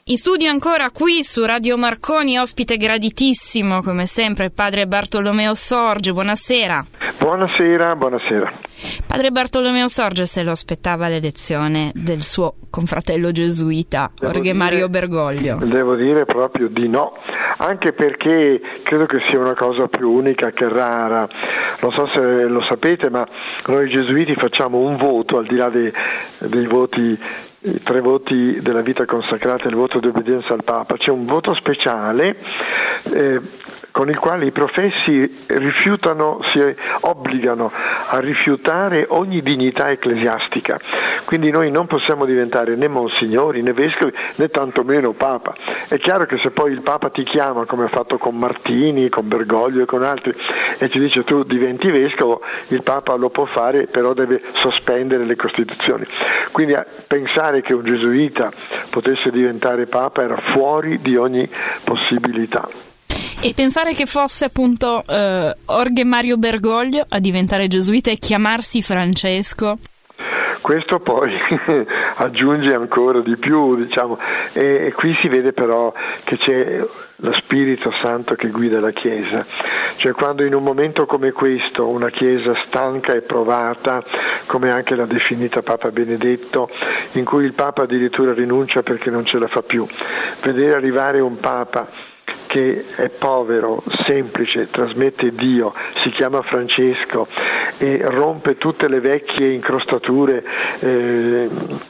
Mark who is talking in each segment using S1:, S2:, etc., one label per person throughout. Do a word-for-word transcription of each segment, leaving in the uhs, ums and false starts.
S1: In studio ancora qui su Radio Marconi, ospite graditissimo come sempre il padre Bartolomeo Sorge. Buonasera.
S2: Buonasera, buonasera.
S1: Padre Bartolomeo Sorge se lo aspettava l'elezione del suo confratello gesuita Jorge Mario Bergoglio?
S2: Devo dire proprio di no, anche perché credo che sia una cosa più unica che rara. Non so se lo sapete, ma noi gesuiti facciamo un voto al di là dei, dei voti, i tre voti della vita consacrata e il voto di obbedienza al Papa. C'è un voto speciale eh, con il quale i professi rifiutano, si obbligano a rifiutare ogni dignità ecclesiastica. Quindi noi non possiamo diventare né monsignori né vescovi né tantomeno Papa. È chiaro che se poi il Papa ti chiama, come ha fatto con Martini, con Bergoglio e con altri, e ti dice tu diventi vescovo, il Papa lo può fare, però deve sospendere le Costituzioni. Quindi pensare che un gesuita potesse diventare Papa era fuori di ogni possibilità.
S1: E pensare che fosse appunto eh, Jorge Mario Bergoglio a diventare gesuita e chiamarsi Francesco?
S2: Questo poi aggiunge ancora di più, diciamo, e, e qui si vede però che c'è lo Spirito Santo che guida la Chiesa. Cioè quando in un momento come questo una Chiesa stanca e provata, come anche l'ha definita Papa Benedetto, in cui il Papa addirittura rinuncia perché non ce la fa più, vedere arrivare un Papa che è povero, semplice, trasmette Dio, si chiama Francesco e rompe tutte le vecchie incrostature eh,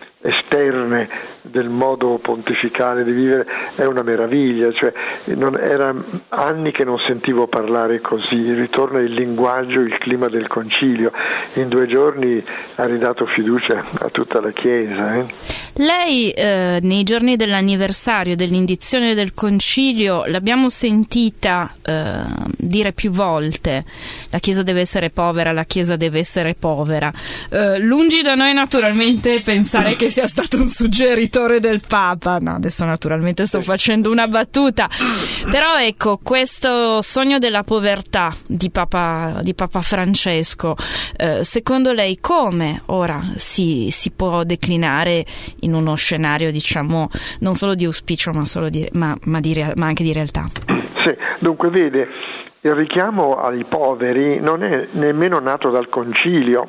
S2: esterne del modo pontificale di vivere, è una meraviglia. Cioè, non, era anni che non sentivo parlare così, ritorna il linguaggio, il clima del concilio, in due giorni ha ridato fiducia a tutta la Chiesa. Eh.
S1: Lei eh, nei giorni dell'anniversario dell'indizione del concilio l'abbiamo sentita eh, dire più volte: la Chiesa deve essere povera, la Chiesa deve essere povera. Eh, lungi da noi naturalmente pensare che sia stato un suggeritore del Papa. No, adesso naturalmente sto facendo una battuta, però ecco, questo sogno della povertà di Papa, di Papa Francesco, eh, secondo lei come ora si, si può declinare in uno scenario, diciamo, non solo di auspicio ma, solo di, ma, ma, di, ma anche di realtà?
S2: Sì, dunque vede, il richiamo ai poveri non è nemmeno nato dal concilio.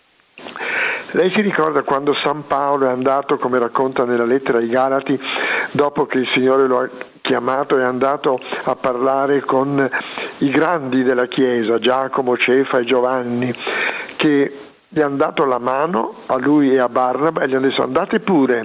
S2: Lei si ricorda quando San Paolo è andato, come racconta nella lettera ai Galati, dopo che il Signore lo ha chiamato, è andato a parlare con i grandi della Chiesa, Giacomo, Cefa e Giovanni, che gli hanno dato la mano a lui e a Barnaba e gli hanno detto: andate pure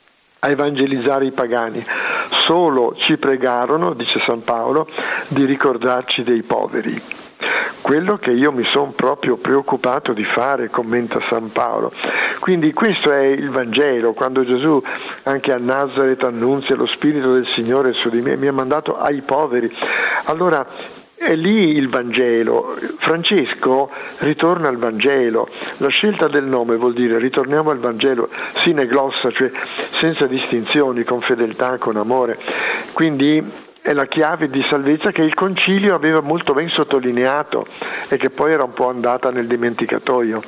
S2: a evangelizzare i pagani. Solo ci pregarono, dice San Paolo, di ricordarci dei poveri. Quello che io mi sono proprio preoccupato di fare, commenta San Paolo. Quindi questo è il Vangelo, quando Gesù anche a Nazaret annunzia: lo Spirito del Signore su di me, mi ha mandato ai poveri. Allora è lì il Vangelo. Francesco ritorna al Vangelo. La scelta del nome vuol dire ritorniamo al Vangelo sine glossa, cioè senza distinzioni, con fedeltà, con amore. Quindi è la chiave di salvezza che il Concilio aveva molto ben sottolineato e che poi era un po' andata nel dimenticatoio.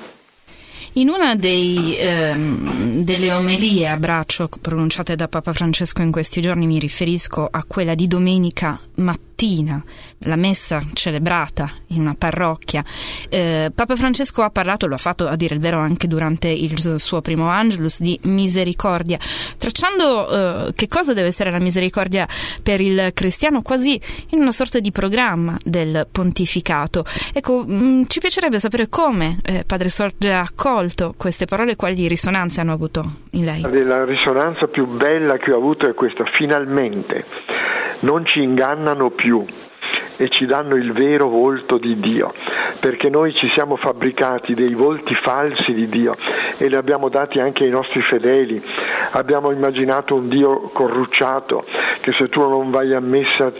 S1: In una dei, ehm, delle omelie a braccio pronunciate da Papa Francesco in questi giorni, mi riferisco a quella di domenica mattina, la messa celebrata in una parrocchia, eh, Papa Francesco ha parlato, lo ha fatto a dire il vero anche durante il suo primo Angelus, di misericordia, tracciando eh, che cosa deve essere la misericordia per il cristiano, quasi in una sorta di programma del pontificato. Ecco, mh, ci piacerebbe sapere come eh, Padre Sorge ha accolto queste parole, quali risonanze hanno avuto in lei.
S2: La risonanza più bella che ho avuto è questa: finalmente non ci ingannano più e ci danno il vero volto di Dio, perché noi ci siamo fabbricati dei volti falsi di Dio e li abbiamo dati anche ai nostri fedeli. Abbiamo immaginato un Dio corrucciato, che se tu non vai a messa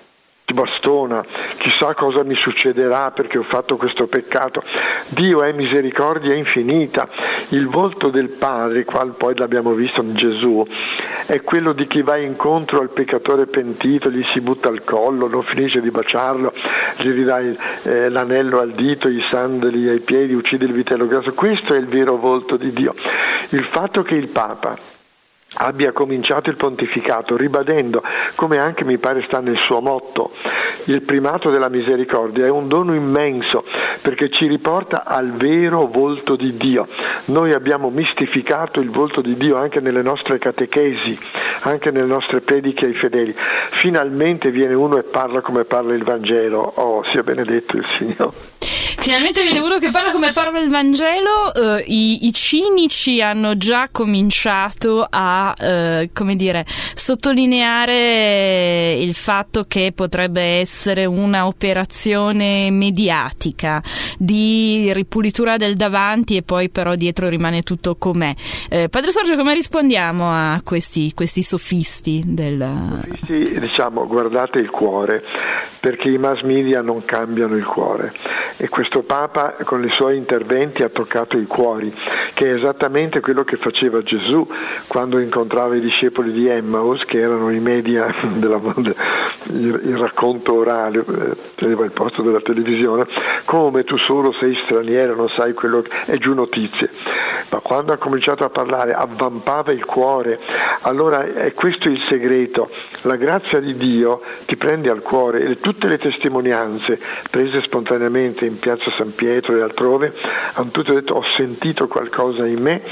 S2: ti bastona, chissà cosa mi succederà perché ho fatto questo peccato. Dio è misericordia infinita. Il volto del Padre, qual poi l'abbiamo visto in Gesù, è quello di chi va incontro al peccatore pentito, gli si butta al collo, non finisce di baciarlo, gli ridai eh, l'anello al dito, i sandali ai piedi, uccide il vitello grasso. Questo è il vero volto di Dio. Il fatto che il Papa abbia cominciato il pontificato ribadendo, come anche mi pare sta nel suo motto, il primato della misericordia è un dono immenso perché ci riporta al vero volto di Dio. Noi abbiamo mistificato il volto di Dio anche nelle nostre catechesi, anche nelle nostre prediche ai fedeli. Finalmente viene uno e parla come parla il Vangelo. Oh, sia benedetto il Signore.
S1: Finalmente viene uno che parla come parla il Vangelo. Uh, i, i cinici hanno già cominciato a uh, come dire, sottolineare il fatto che potrebbe essere una operazione mediatica di ripulitura del davanti e poi però dietro rimane tutto com'è. Uh, Padre Sorgio, come rispondiamo a questi, questi sofisti del...
S2: Sofisti, diciamo, guardate il cuore, perché i mass media non cambiano il cuore. E questo Papa con i suoi interventi ha toccato i cuori, che è esattamente quello che faceva Gesù quando incontrava i discepoli di Emmaus, che erano i media, della, il racconto orale, teneva il posto della televisione, come tu solo sei straniero, non sai quello che è, giù notizie. Ma quando ha cominciato a parlare avvampava il cuore. Allora è questo il segreto, la grazia di Dio ti prende al cuore e tutte le testimonianze prese spontaneamente in piazza San Pietro e altrove hanno tutte detto: ho sentito qualcosa in me,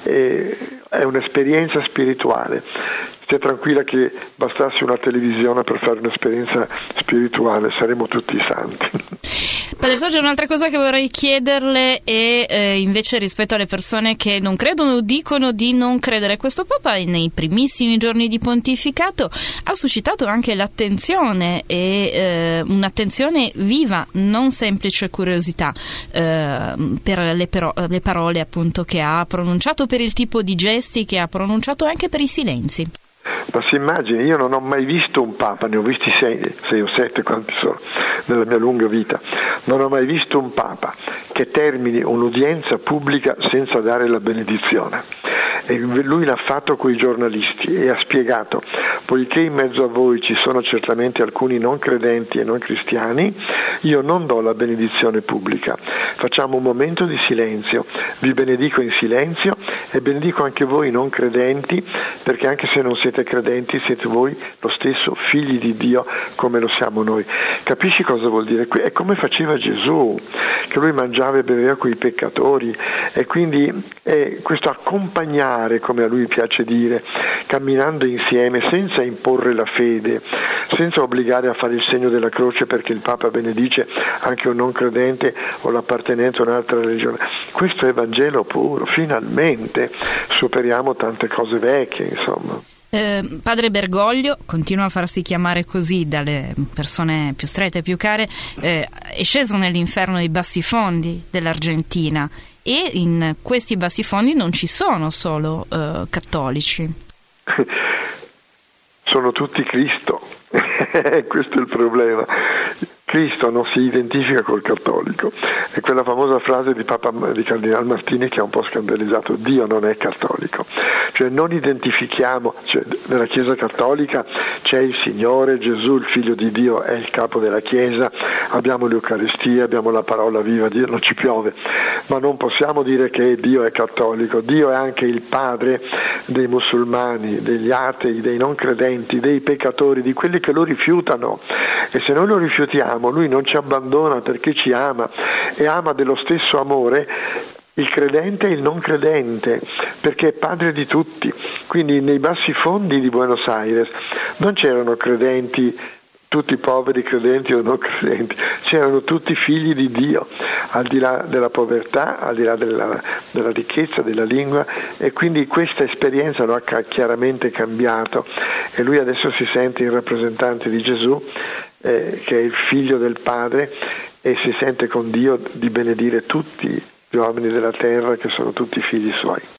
S2: e è un'esperienza spirituale. Stia tranquilla che bastasse una televisione per fare un'esperienza spirituale, saremo tutti santi.
S1: Padre Sorgio, un'altra cosa che vorrei chiederle è eh, invece rispetto alle persone che non credono o dicono di non credere. Questo Papa nei primissimi giorni di pontificato ha suscitato anche l'attenzione e eh, un'attenzione viva, non semplice curiosità eh, per le, pero- le parole appunto che ha pronunciato, per il tipo di gesti che ha pronunciato, anche per i silenzi.
S2: Ma si immagini, io non ho mai visto un Papa, ne ho visti sei, sei o sette, quanti sono, nella mia lunga vita, non ho mai visto un Papa che termini un'udienza pubblica senza dare la benedizione. E lui l'ha fatto coi giornalisti e ha spiegato: poiché in mezzo a voi ci sono certamente alcuni non credenti e non cristiani, io non do la benedizione pubblica, facciamo un momento di silenzio, vi benedico in silenzio e benedico anche voi non credenti, perché anche se non siete credenti siete voi lo stesso figli di Dio come lo siamo noi. Capisci cosa vuol dire? È come faceva Gesù, che lui mangiava e beveva con i peccatori, e quindi è questo accompagnare, come a lui piace dire, camminando insieme senza imporre la fede, senza obbligare a fare il segno della croce perché il Papa benedice anche un non credente o l'appartenente a un'altra religione. Questo è Vangelo puro. Finalmente superiamo tante cose vecchie, insomma.
S1: Eh, padre Bergoglio, continua a farsi chiamare così dalle persone più strette e più care, eh, è sceso nell'inferno dei bassifondi dell'Argentina, e in questi bassifondi non ci sono solo eh, cattolici.
S2: Sono tutti Cristo. Questo è il problema. Cristo non si identifica col cattolico. È quella famosa frase di Papa di Cardinal Martini che ha un po' scandalizzato: Dio non è cattolico. Cioè non identifichiamo, cioè, nella Chiesa cattolica c'è il Signore Gesù, il Figlio di Dio, è il capo della Chiesa, abbiamo l'Eucaristia, abbiamo la parola viva, Dio non ci piove, ma non possiamo dire che Dio è cattolico. Dio è anche il padre dei musulmani, degli atei, dei non credenti, dei peccatori, di quelli che lo rifiutano, e se noi lo rifiutiamo lui non ci abbandona perché ci ama, e ama dello stesso amore il credente e il non credente, perché è padre di tutti. Quindi nei bassi fondi di Buenos Aires non c'erano credenti, tutti poveri, credenti o non credenti, c'erano tutti figli di Dio, al di là della povertà, al di là della, della ricchezza, della lingua, e quindi questa esperienza lo ha chiaramente cambiato, e lui adesso si sente il rappresentante di Gesù, eh, che è il figlio del Padre, e si sente con Dio di benedire tutti gli uomini della terra che sono tutti figli suoi.